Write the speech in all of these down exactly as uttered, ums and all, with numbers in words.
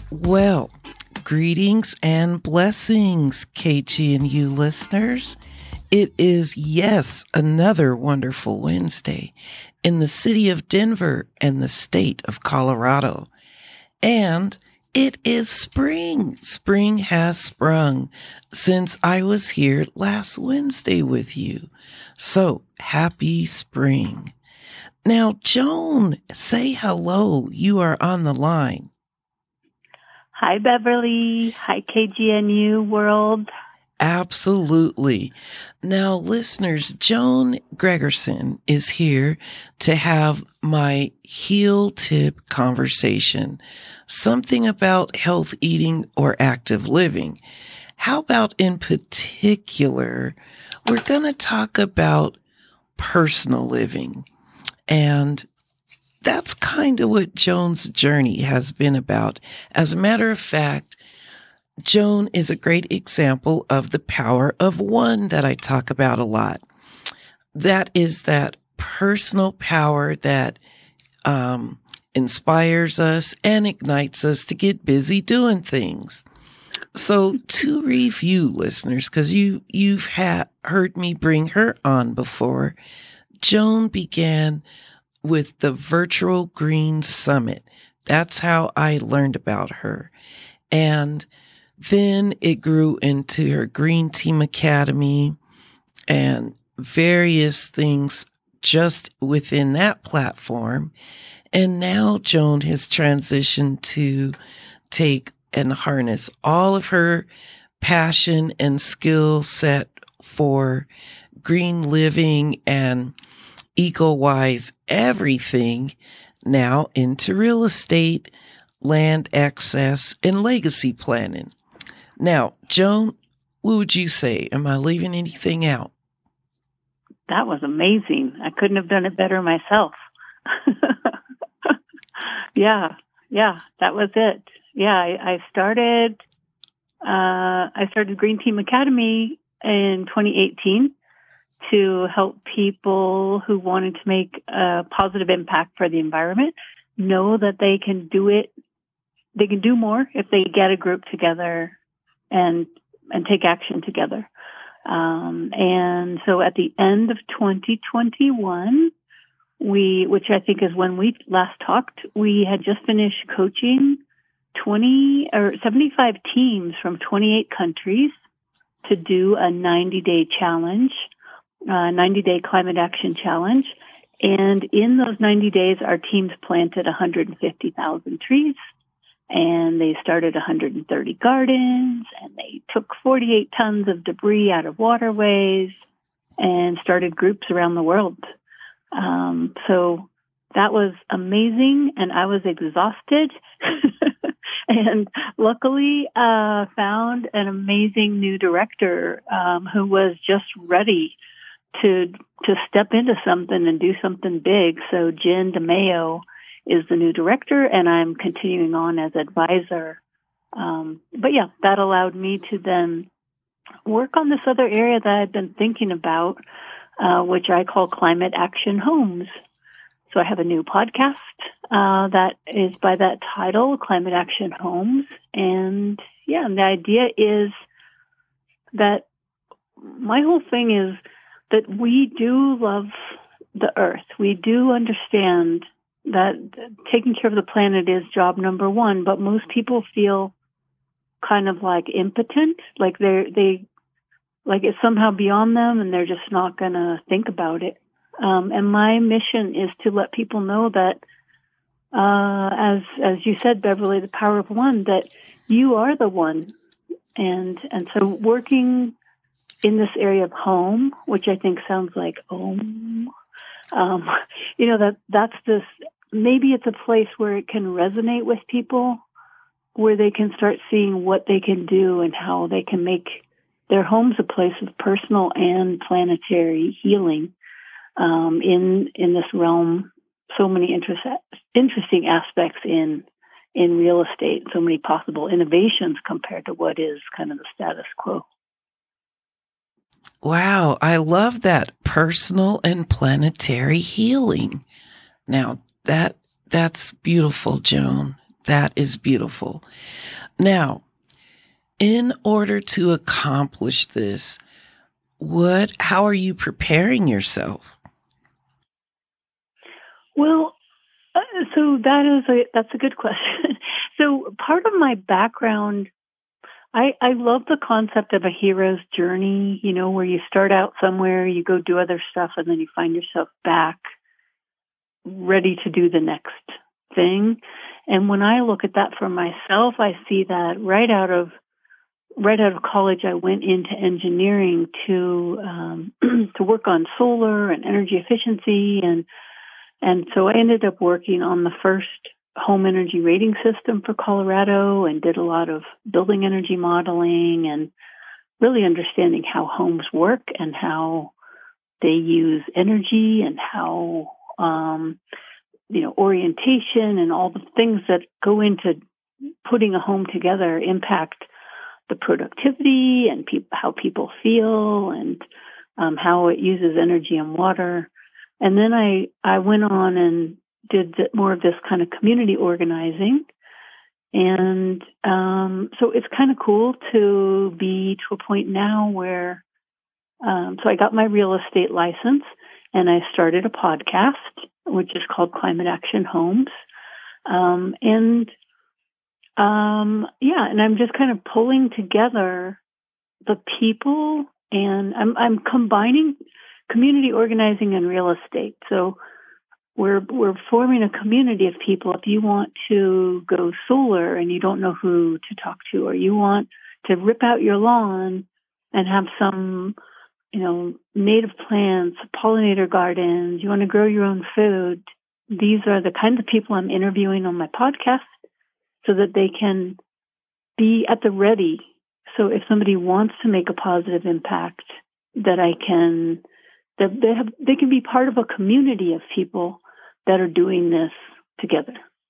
Well, greetings and blessings, K G N U listeners. It is, yes, another wonderful Wednesday in the city of Denver and the state of Colorado. And it is spring. Spring has sprung since I was here last Wednesday with you. So happy spring. Now, Joan, say hello. You are on the line. Hi, Beverly. Hi, K G N U world. Absolutely. Now, listeners, Joan Gregerson is here to have my heel tip conversation, something about health eating or active living. How about in particular, we're going to talk about personal living. And that's kind of what Joan's journey has been about. As a matter of fact, Joan is a great example of the power of one that I talk about a lot. That is that personal power that um, inspires us and ignites us to get busy doing things. So to review, listeners, because you, you've ha- heard me bring her on before, Joan began with the Virtual Green Summit. That's how I learned about her. And then it grew into her Green Team Academy and various things just within that platform. And now Joan has transitioned to take and harness all of her passion and skill set for green living and eco-wise everything now into real estate, land access, and legacy planning. Now, Joan, what would you say? Am I leaving anything out? That was amazing. I couldn't have done it better myself. yeah, yeah, that was it. Yeah, I, I started. Uh, I started Green Team Academy in twenty eighteen. To help people who wanted to make a positive impact for the environment know that they can do it. They can do more if they get a group together and and take action together. Um, and so at the end of twenty twenty-one, we, which I think is when we last talked, we had just finished coaching twenty or seventy-five teams from twenty-eight countries to do a ninety-day challenge. Uh, ninety-day climate action challenge. And in those ninety days, our teams planted one hundred fifty thousand trees, and they started one hundred thirty gardens, and they took forty-eight tons of debris out of waterways and started groups around the world. Um, so that was amazing, and I was exhausted. And luckily, uh, found an amazing new director um, who was just ready to to step into something and do something big. So Jen DeMayo is the new director, and I'm continuing on as advisor. Um, but yeah, that allowed me to then work on this other area that I've been thinking about, uh, which I call Climate Action Homes. So I have a new podcast uh, that is by that title, Climate Action Homes. And yeah, and the idea is that my whole thing is that we do love the earth. We do understand that taking care of the planet is job number one, but most people feel kind of like impotent, like they're, they, like it's somehow beyond them and they're just not going to think about it. Um, and my mission is to let people know that, uh, as, as you said, Beverly, the power of one, that you are the one. And, and so working in this area of home, which I think sounds like home, um, you know, that that's this, maybe it's a place where it can resonate with people, where they can start seeing what they can do and how they can make their homes a place of personal and planetary healing um, in in this realm. So many interest, interesting aspects in in real estate, so many possible innovations compared to what is kind of the status quo. Wow, I love that personal and planetary healing. Now that that's beautiful, Joan. That is beautiful. Now, in order to accomplish this, what, how are you preparing yourself? Well, uh, so that is a, that's a good question. So part of my background, I, I love the concept of a hero's journey, you know, where you start out somewhere, you go do other stuff, and then you find yourself back ready to do the next thing. And when I look at that for myself, I see that right out of right out of college, I went into engineering to um, to work on solar and energy efficiency, and and so I ended up working on the first home energy rating system for Colorado, and did a lot of building energy modeling and really understanding how homes work and how they use energy and how um, you know orientation and all the things that go into putting a home together impact the productivity and pe- how people feel and um, how it uses energy and water. And then I, I went on and did more of this kind of community organizing. And um, so it's kind of cool to be to a point now where, um, so I got my real estate license and I started a podcast, which is called Climate Action Homes. Um, and Um, yeah, and I'm just kind of pulling together the people, and I'm I'm combining community organizing and real estate. So we're we're forming a community of people. If you want to go solar and you don't know who to talk to, or you want to rip out your lawn and have some, you know, native plants, pollinator gardens, you want to grow your own food, these are the kinds of people I'm interviewing on my podcast, so that they can be at the ready. So if somebody wants to make a positive impact, that I can, that they have, they can be part of a community of people that are doing this together.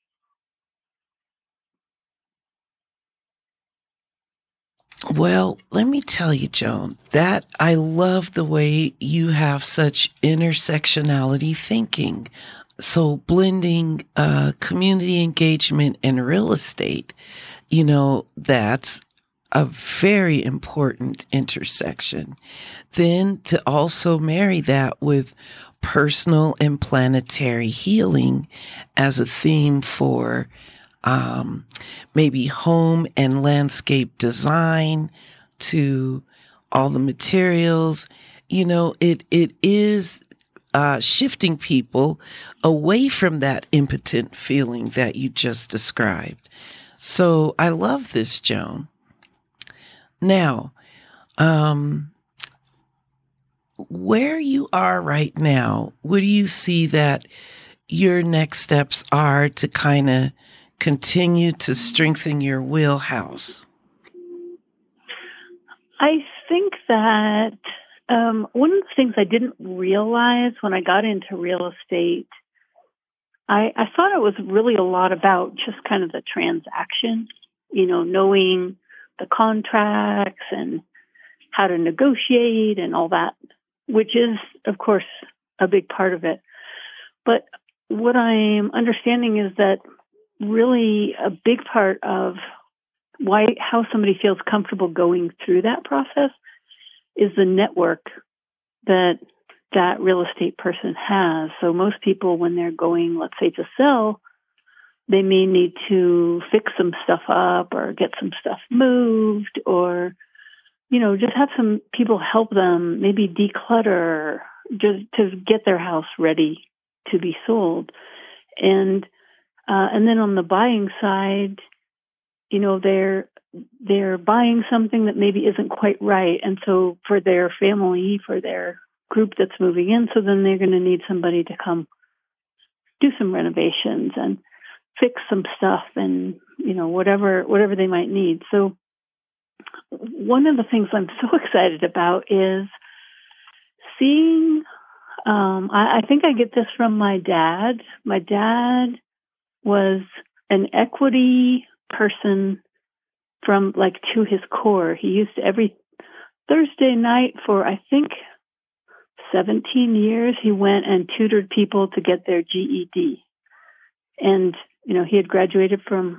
Well, let me tell you, Joan, that I love the way you have such intersectionality thinking. So blending uh, community engagement and real estate, you know, that's a very important intersection. Then to also marry that with personal and planetary healing as a theme for um, maybe home and landscape design, to all the materials, you know, it it is Uh, shifting people away from that impotent feeling that you just described. So I love this, Joan. Now, um, where you are right now, what do you see that your next steps are to kind of continue to strengthen your wheelhouse? I think that Um, one of the things I didn't realize when I got into real estate, I, I thought it was really a lot about just kind of the transaction, you know, knowing the contracts and how to negotiate and all that, which is, of course, a big part of it. But what I'm understanding is that really a big part of why, how somebody feels comfortable going through that process is the network that that real estate person has. So most people, when they're going, let's say, to sell, they may need to fix some stuff up or get some stuff moved, or, you know, just have some people help them maybe declutter, just to get their house ready to be sold. And uh, and then on the buying side, you know, they're they're buying something that maybe isn't quite right. And so for their family, for their group that's moving in, so then they're going to need somebody to come do some renovations and fix some stuff and, you know, whatever, whatever they might need. So one of the things I'm so excited about is seeing, um, I, I think I get this from my dad. My dad was an equity person from like to his core. He used to every Thursday night for, I think, seventeen years, he went and tutored people to get their G E D. And, you know, he had graduated from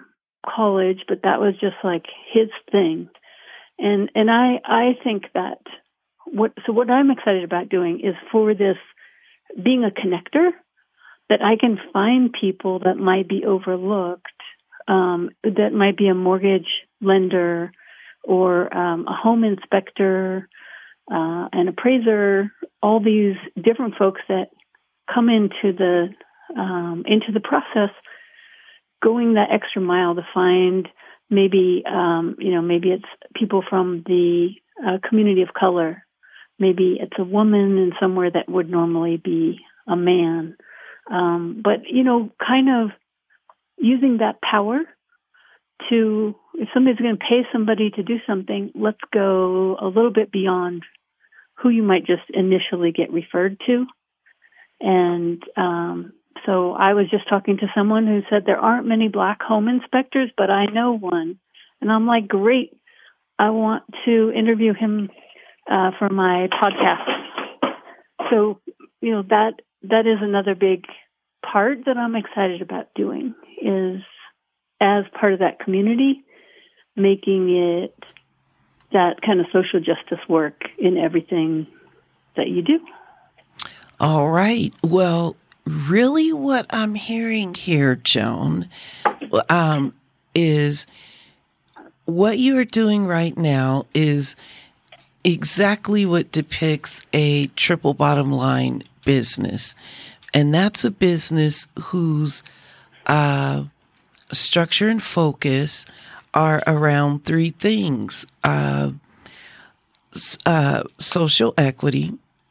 college, but that was just like his thing. And and I I think that what so what I'm excited about doing is for this being a connector, that I can find people that might be overlooked, um, that might be a mortgage lender or um, a home inspector, uh, an appraiser, all these different folks that come into the um, into the process, going that extra mile to find maybe um, you know maybe it's people from the uh, community of color, maybe it's a woman in somewhere that would normally be a man, um, but you know, kind of using that power to, if somebody's going to pay somebody to do something, let's go a little bit beyond who you might just initially get referred to. And um, so I was just talking to someone who said there aren't many black home inspectors, but I know one. And I'm like, great, I want to interview him uh, for my podcast. So, you know, that that is another big part that I'm excited about doing, is as part of that community, making it that kind of social justice work in everything that you do. All right. Well, really what I'm hearing here, Joan, um, is what you're doing right now is exactly what depicts a triple bottom line business. And that's a business whose uh, structure and focus are around three things: uh, uh, social equity,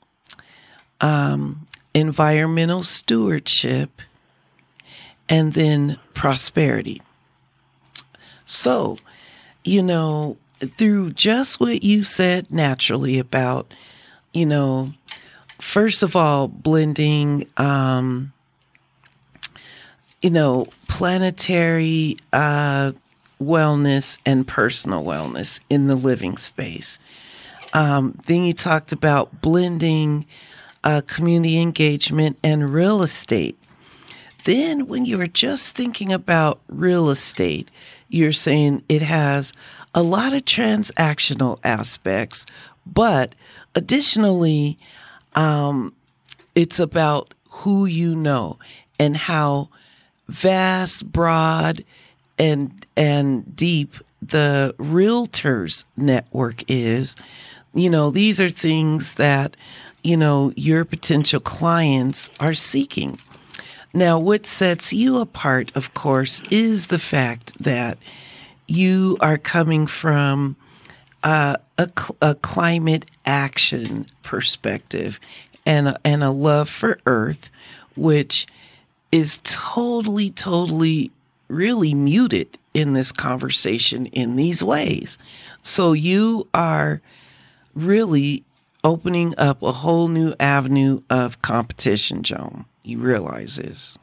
um, environmental stewardship, and then prosperity. So, you know, through just what you said naturally about, you know, first of all, blending, um, you know, planetary uh, wellness and personal wellness in the living space. Um, then you talked about blending uh, community engagement and real estate. Then when you were just thinking about real estate, you're saying it has a lot of transactional aspects, but additionally, um, it's about who you know and how vast, broad, and and deep the realtors network is. You know, these are things that, you know, your potential clients are seeking. Now, what sets you apart, of course, is the fact that you are coming from uh, a, a climate action perspective and a, and a love for Earth, which is totally, totally, really muted in this conversation in these ways. So you are really opening up a whole new avenue of competition, Joan. You realize this?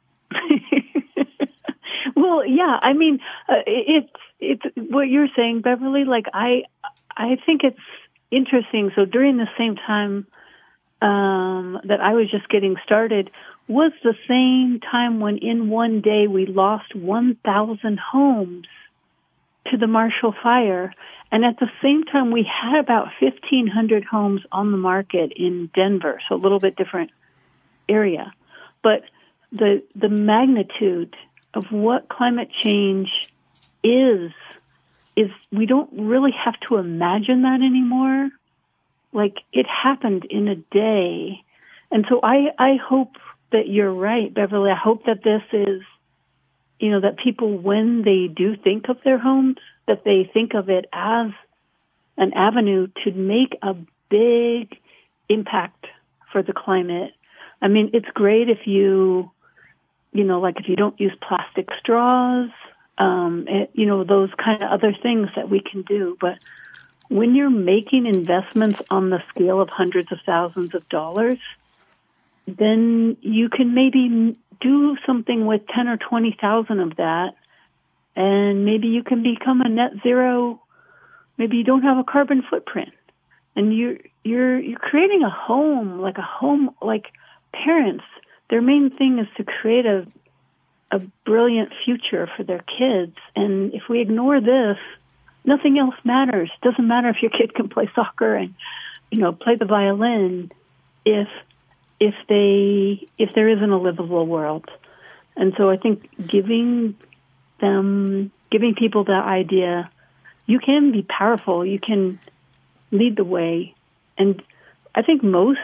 Well, yeah. I mean, uh, it's it's what you're saying, Beverly. Like, I I think it's interesting. So during the same time um, that I was just getting started, was the same time when in one day we lost one thousand homes to the Marshall Fire. And at the same time, we had about fifteen hundred homes on the market in Denver, so a little bit different area. But the the magnitude of what climate change is, is we don't really have to imagine that anymore. Like, it happened in a day. And so I, I hope that you're right, Beverly. I hope that this is, you know, that people, when they do think of their homes, that they think of it as an avenue to make a big impact for the climate. I mean, it's great if you, you know, like if you don't use plastic straws, um, it, you know, those kind of other things that we can do. But when you're making investments on the scale of hundreds of thousands of dollars, then you can maybe do something with ten or twenty thousand of that, and maybe you can become a net zero. Maybe you don't have a carbon footprint, and you're you're you're creating a home, like a home, like parents. Their main thing is to create a a brilliant future for their kids. And if we ignore this, nothing else matters. It doesn't matter if your kid can play soccer and, you know, play the violin if if they if there isn't a livable world. And so I think giving them giving people that idea, you can be powerful, you can lead the way. And I think most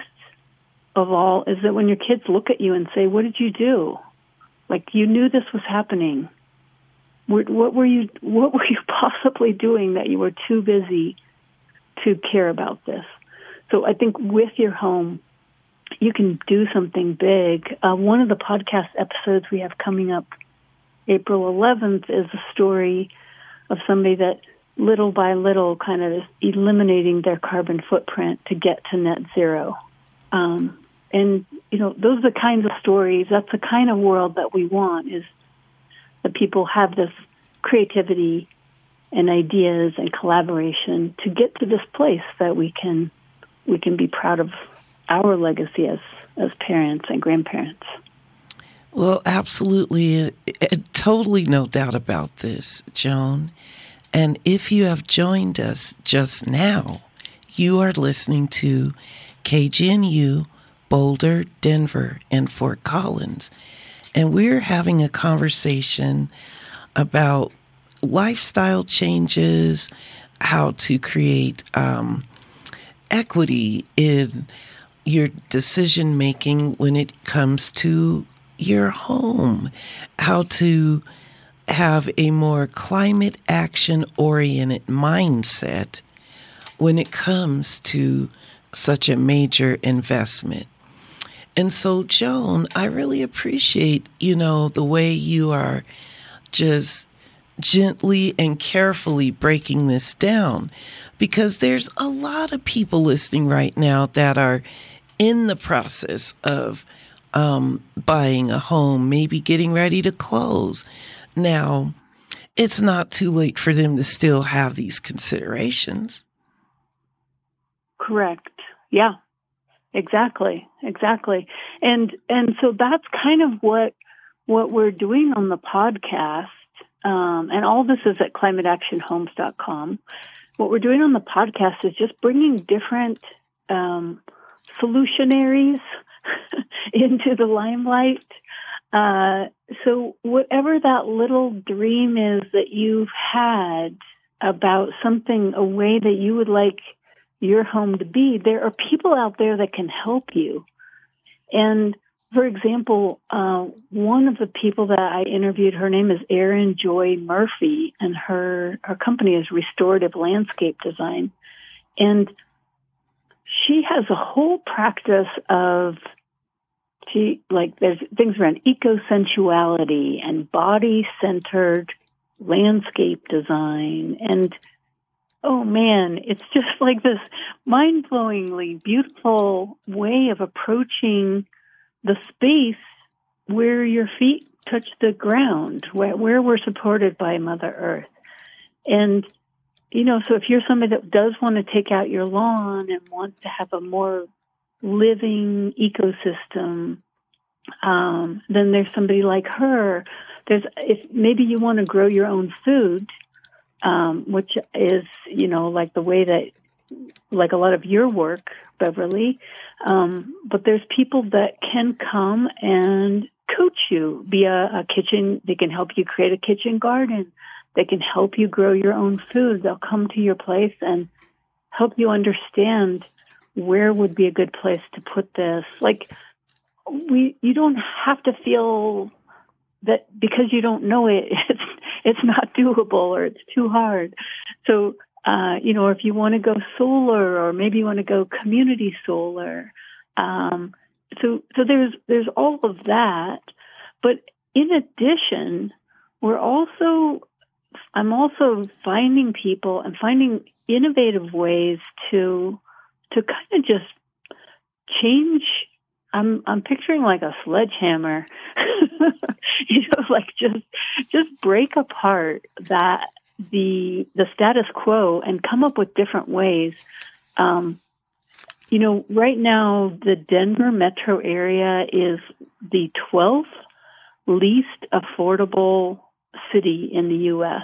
of all is that when your kids look at you and say, "What did you do? Like, you knew this was happening. What, what were you what were you possibly doing that you were too busy to care about this?" So I think with your home, you can do something big. Uh, one of the podcast episodes we have coming up April eleventh is a story of somebody that little by little kind of is eliminating their carbon footprint to get to net zero. Um, and, you know, those are the kinds of stories, that's the kind of world that we want, is that people have this creativity and ideas and collaboration to get to this place that we can we can be proud of our legacy as, as parents and grandparents. Well, absolutely. Uh, uh, totally no doubt about this, Joan. And if you have joined us just now, you are listening to K G N U, Boulder, Denver, and Fort Collins. And we're having a conversation about lifestyle changes, how to create um, equity in your decision making when it comes to your home, how to have a more climate action oriented mindset when it comes to such a major investment. And so, Joan, I really appreciate, you know, the way you are just gently and carefully breaking this down, because there's a lot of people listening right now that are in the process of um, buying a home, maybe getting ready to close. Now, it's not too late for them to still have these considerations. Correct. Yeah, exactly. Exactly. And and so that's kind of what what we're doing on the podcast. Um, and all this is at climate action homes dot com. What we're doing on the podcast is just bringing different um, solutionaries into the limelight. Uh, so whatever that little dream is that you've had about something, a way that you would like your home to be, there are people out there that can help you. And for example, uh, one of the people that I interviewed, her name is Erin Joy Murphy, and her, her company is Restorative Landscape Design. And she has a whole practice of She, like, there's things around eco-sensuality and body-centered landscape design. And, oh, man, it's just like this mind-blowingly beautiful way of approaching the space where your feet touch the ground, where, where we're supported by Mother Earth. And, you know, so if you're somebody that does want to take out your lawn and wants to have a more living ecosystem, um, then there's somebody like her. There's, if maybe you want to grow your own food, um, which is, you know, like the way that, like a lot of your work, Beverly. Um, but there's people that can come and coach you via a kitchen. They can help you create a kitchen garden. They can help you grow your own food. They'll come to your place and help you understand where would be a good place to put this. Like, we, you don't have to feel that because you don't know it, it's, it's not doable or it's too hard. So, uh, you know, if you want to go solar, or maybe you want to go community solar. Um, so, so there's, there's all of that. But in addition, we're also, I'm also finding people and finding innovative ways to, to kind of just change. I'm I'm picturing like a sledgehammer, you know, like just just break apart that the the status quo and come up with different ways. Um, you know, right now the Denver metro area is the twelfth least affordable city in the U S.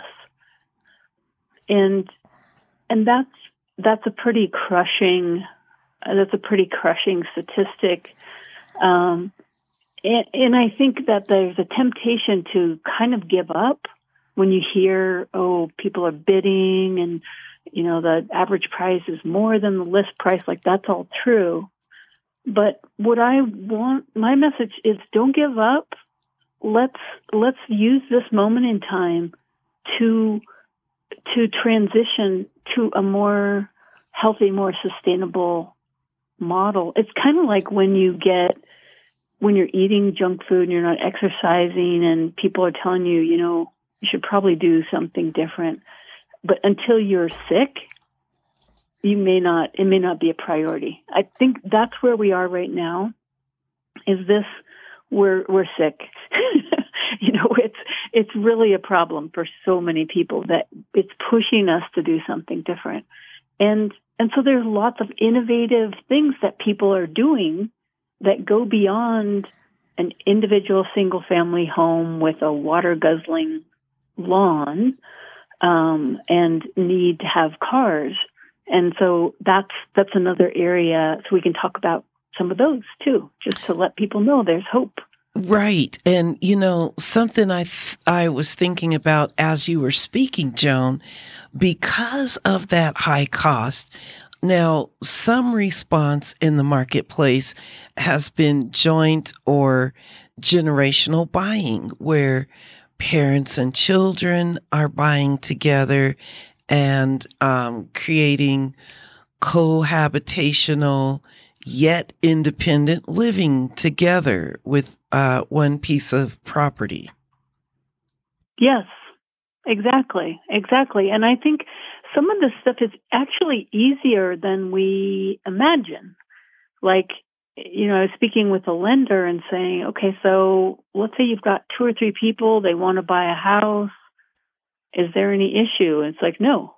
And and that's that's a pretty crushing uh, that's a pretty crushing statistic. Um, and, and I think that there's a temptation to kind of give up when you hear, oh, people are bidding and, you know, the average price is more than the list price. Like, that's all true. But what I want, my message is, don't give up. Let's let's use this moment in time to to transition to a more healthy, more sustainable model. It's kind of like when you get when you're eating junk food and you're not exercising, and people are telling you, you know, you should probably do something different. But until you're sick, you may not, it may not be a priority. I think that's where we are right now. Is this, we're, we're sick. You know, it's, it's really a problem for so many people that it's pushing us to do something different. And, and so there's lots of innovative things that people are doing that go beyond an individual single family home with a water guzzling lawn, um, and need to have cars. And so that's that's another area. So we can talk about some of those too, just to let people know there's hope. Right. And, you know, something I th- I was thinking about as you were speaking, Joan, because of that high cost. Now, some response in the marketplace has been joint or generational buying, where parents and children are buying together and um, creating cohabitational yet independent living together with uh, one piece of property. Yes, exactly, exactly. And I think some of this stuff is actually easier than we imagine. Like, you know, I was speaking with a lender and saying, okay, so let's say you've got two or three people, they want to buy a house. Is there any issue? And it's like, no.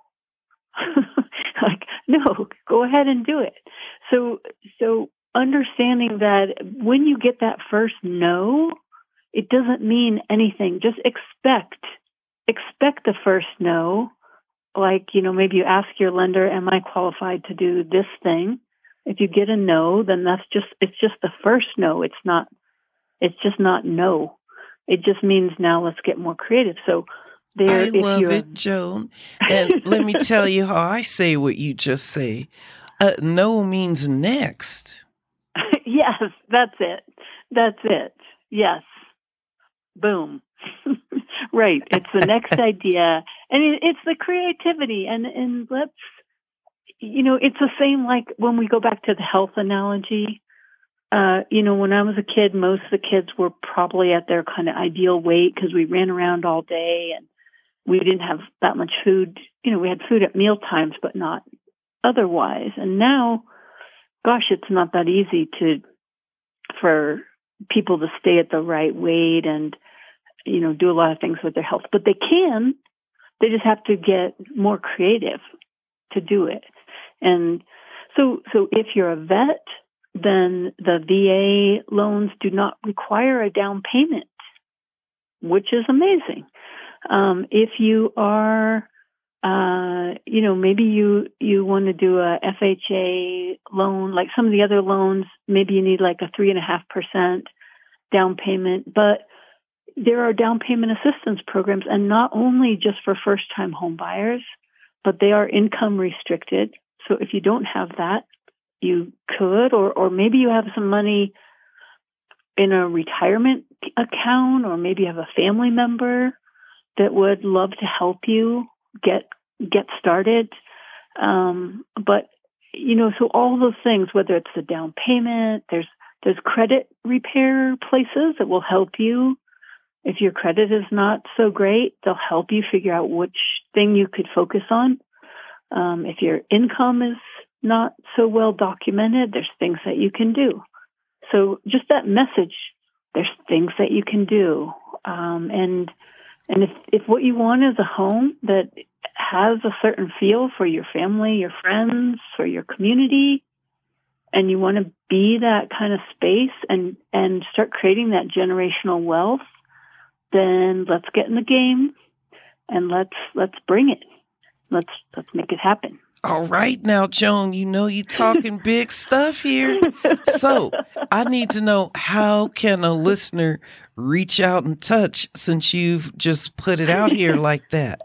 Like, no, go ahead and do it. So, so understanding that when you get that first no, it doesn't mean anything. Just expect, expect the first no. Like, you know, maybe you ask your lender, am I qualified to do this thing? If you get a no, then that's just, it's just the first no. It's not, it's just not no. It just means now let's get more creative. So there, I if love you're... it, Joan. And let me tell you how I say what you just say. Uh, no means next. Yes, that's it. That's it. Yes. Boom. Right. It's the next idea. And it, it's the creativity. And, and let's, you know, it's the same like when we go back to the health analogy. Uh, you know, when I was a kid, most of the kids were probably at their kind of ideal weight because we ran around all day and we didn't have that much food. You know, we had food at meal times, but not otherwise. And now, gosh, it's not that easy to, for people to stay at the right weight and, you know, do a lot of things with their health, but they can, they just have to get more creative to do it. And so, so if you're a vet, then the V A loans do not require a down payment, which is amazing. Um, if you are, uh, you know, maybe you, you want to do a F H A loan, like some of the other loans, maybe you need like a three and a half percent down payment, but there are down payment assistance programs, and not only just for first time home buyers, but they are income restricted. So if you don't have that, you could, or, or maybe you have some money in a retirement account, or maybe you have a family member that would love to help you get get started. Um, but, you know, so all those things, whether it's the down payment, there's there's credit repair places that will help you. If your credit is not so great, they'll help you figure out which thing you could focus on. Um, if your income is not so well documented, there's things that you can do. So just that message, there's things that you can do. Um, and and if, if what you want is a home that has a certain feel for your family, your friends, for your community, and you want to be that kind of space and, and start creating that generational wealth, then let's get in the game and let's let's bring it. Let's let's make it happen. All right now, Joan, you know you're talking big stuff here. So I need to know, how can a listener reach out and touch since you've just put it out here like that?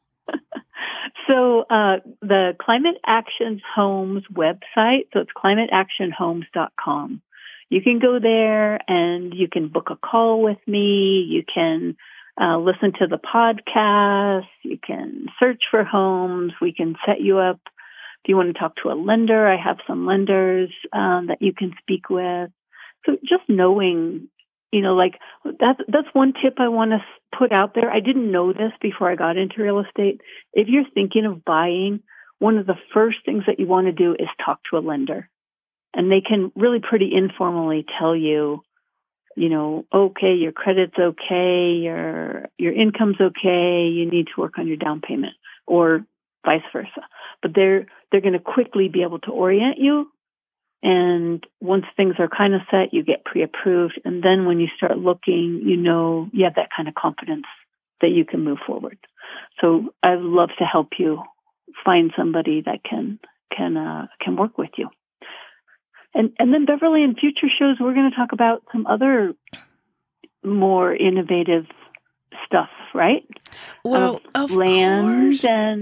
So uh, the Climate Action Homes website, so it's climate action homes dot com. You can go there and you can book a call with me. You can uh, listen to the podcast. You can search for homes. We can set you up. If you want to talk to a lender, I have some lenders um, that you can speak with. So just knowing, you know, like that's, that's one tip I want to put out there. I didn't know this before I got into real estate. If you're thinking of buying, one of the first things that you want to do is talk to a lender. And they can really pretty informally tell you, you know, okay, your credit's okay, your your income's okay, you need to work on your down payment, or vice versa. But they're they're going to quickly be able to orient you. And once things are kind of set, you get pre-approved. And then when you start looking, you know, you have that kind of confidence that you can move forward. So I'd love to help you find somebody that can can uh, can work with you. And and then, Beverly, in future shows, we're going to talk about some other more innovative stuff, right? Well, of, of land course, and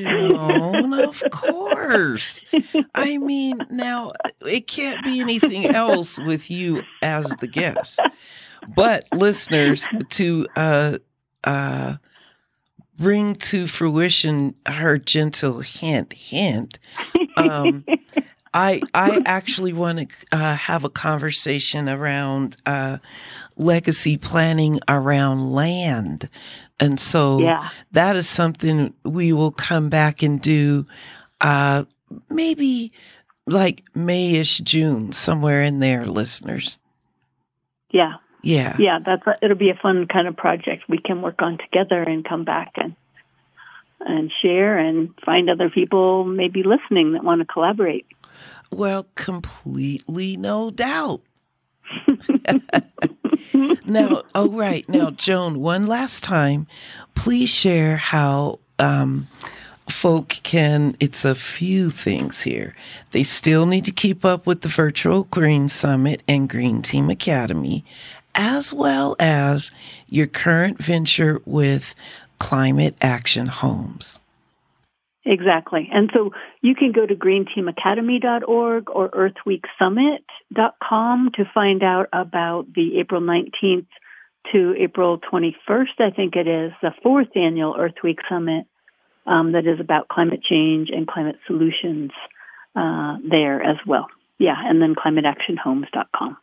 Joan, of course. I mean, now, it can't be anything else with you as the guest. But listeners, to uh, uh, bring to fruition her gentle hint, hint, um, I I actually want to uh, have a conversation around uh, legacy planning around land. And so yeah. that is something we will come back and do uh, maybe like May-ish, June, somewhere in there, listeners. Yeah. Yeah. Yeah, that's a, it'll be a fun kind of project we can work on together and come back and and share and find other people maybe listening that want to collaborate. Well, completely, no doubt. Now, oh, right. Now, Joan, one last time, please share how um, folk can, it's a few things here. They still need to keep up with the Virtual Green Summit and Green Team Academy, as well as your current venture with Climate Action Homes. Exactly. And so you can go to green team academy dot org or earth week summit dot com to find out about the April nineteenth to April twenty-first, I think it is, the fourth annual Earth Week Summit um, that is about climate change and climate solutions uh, there as well. Yeah, and then climate action homes dot com.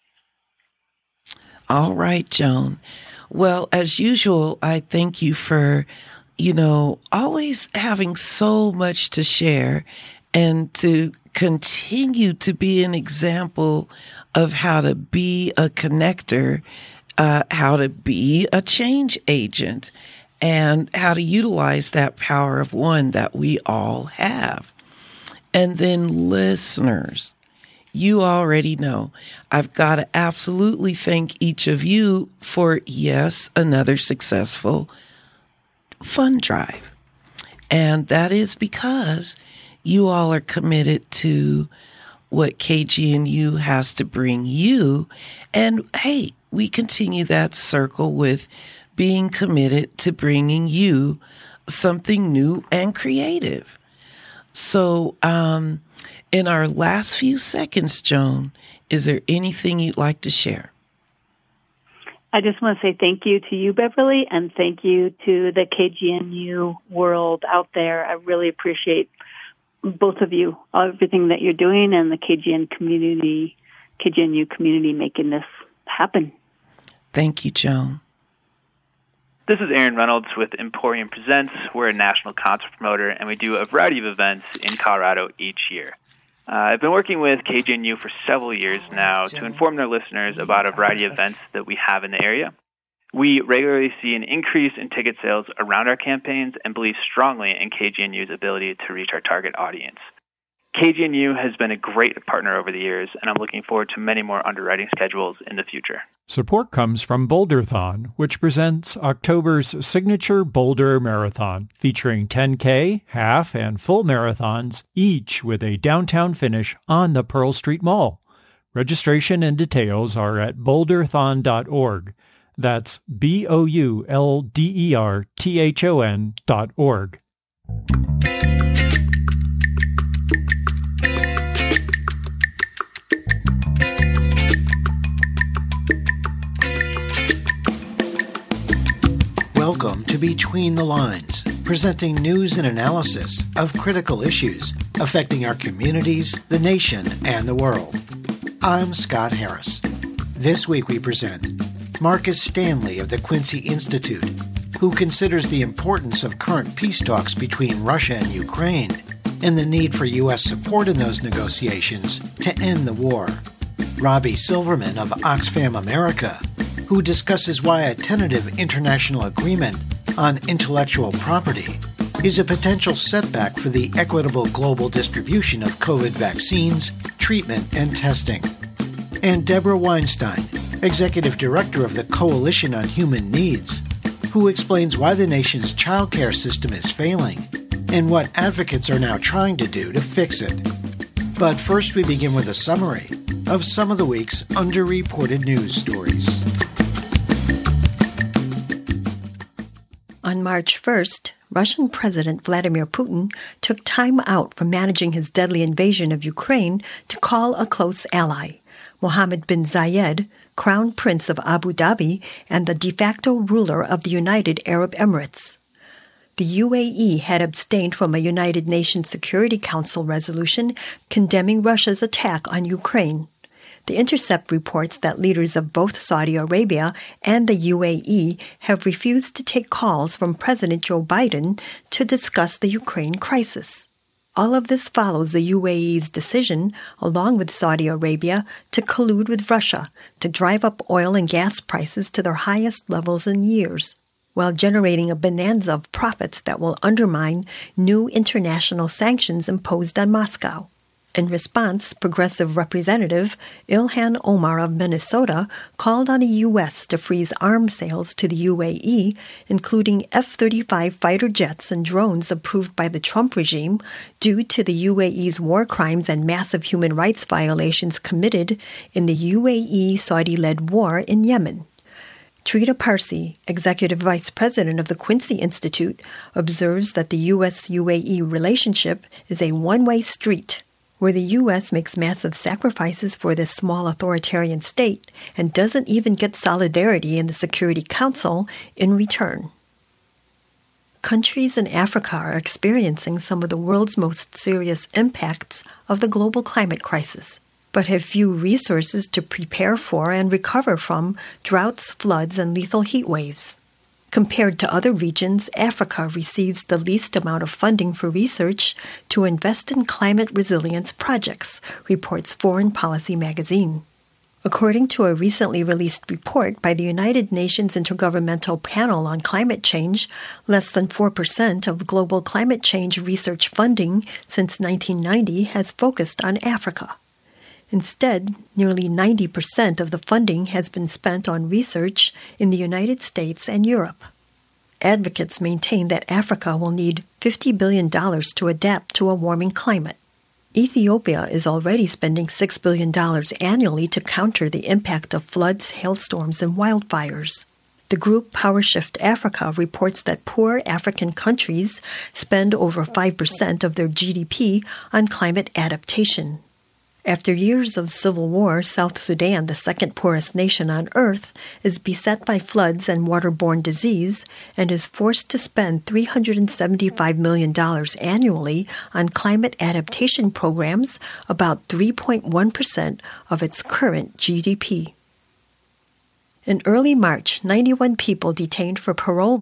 All right, Joan. Well, as usual, I thank you for you know, always having so much to share and to continue to be an example of how to be a connector, uh, how to be a change agent, and how to utilize that power of one that we all have. And then listeners, you already know, I've got to absolutely thank each of you for, yes, another successful fund drive. And that is because you all are committed to what K G N U has to bring you. And hey, we continue that circle with being committed to bringing you something new and creative. So, um, in our last few seconds, Joan, is there anything you'd like to share? I just want to say thank you to you, Beverly, and thank you to the K G N U world out there. I really appreciate both of you, everything that you're doing, and the K G N community, K G N U community making this happen. Thank you, Joan. This is Aaron Reynolds with Emporium Presents. We're a national concert promoter, and we do a variety of events in Colorado each year. Uh, I've been working with K G N U for several years now to inform their listeners about a variety of events that we have in the area. We regularly see an increase in ticket sales around our campaigns and believe strongly in K G N U's ability to reach our target audience. K G N U has been a great partner over the years, and I'm looking forward to many more underwriting schedules in the future. Support comes from Boulderthon, which presents October's signature Boulder Marathon, featuring ten K, half, and full marathons, each with a downtown finish on the Pearl Street Mall. Registration and details are at boulderthon dot org. That's B O U L D E R T H O N dot org. Welcome to Between the Lines, presenting news and analysis of critical issues affecting our communities, the nation, and the world. I'm Scott Harris. This week we present Marcus Stanley of the Quincy Institute, who considers the importance of current peace talks between Russia and Ukraine and the need for U S support in those negotiations to end the war. Robbie Silverman of Oxfam America, who discusses why a tentative international agreement on intellectual property is a potential setback for the equitable global distribution of COVID vaccines, treatment, and testing. And Deborah Weinstein, Executive Director of the Coalition on Human Needs, who explains why the nation's child care system is failing and what advocates are now trying to do to fix it. But first we begin with a summary of some of the week's underreported news stories. On March first, Russian President Vladimir Putin took time out from managing his deadly invasion of Ukraine to call a close ally, Mohammed bin Zayed, Crown Prince of Abu Dhabi and the de facto ruler of the United Arab Emirates. The U A E had abstained from a United Nations Security Council resolution condemning Russia's attack on Ukraine. The Intercept reports that leaders of both Saudi Arabia and the U A E have refused to take calls from President Joe Biden to discuss the Ukraine crisis. All of this follows the U A E's decision, along with Saudi Arabia, to collude with Russia to drive up oil and gas prices to their highest levels in years, while generating a bonanza of profits that will undermine new international sanctions imposed on Moscow. In response, Progressive Representative Ilhan Omar of Minnesota called on the U S to freeze arms sales to the U A E, including F thirty-five fighter jets and drones approved by the Trump regime, due to the U A E's war crimes and massive human rights violations committed in the U A E-Saudi-led war in Yemen. Trita Parsi, Executive Vice President of the Quincy Institute, observes that the U S U A E relationship is a one-way street, where the U S makes massive sacrifices for this small authoritarian state and doesn't even get solidarity in the Security Council in return. Countries in Africa are experiencing some of the world's most serious impacts of the global climate crisis, but have few resources to prepare for and recover from droughts, floods, and lethal heat waves. Compared to other regions, Africa receives the least amount of funding for research to invest in climate resilience projects, reports Foreign Policy magazine. According to a recently released report by the United Nations Intergovernmental Panel on Climate Change, less than four percent of global climate change research funding since nineteen ninety has focused on Africa. Instead, nearly ninety percent of the funding has been spent on research in the United States and Europe. Advocates maintain that Africa will need fifty billion dollars to adapt to a warming climate. Ethiopia is already spending six billion dollars annually to counter the impact of floods, hailstorms, and wildfires. The group PowerShift Africa reports that poor African countries spend over five percent of their G D P on climate adaptation. After years of civil war, South Sudan, the second poorest nation on earth, is beset by floods and waterborne disease and is forced to spend three hundred seventy-five million dollars annually on climate adaptation programs, about three point one percent of its current G D P. In early March, ninety-one people detained for parole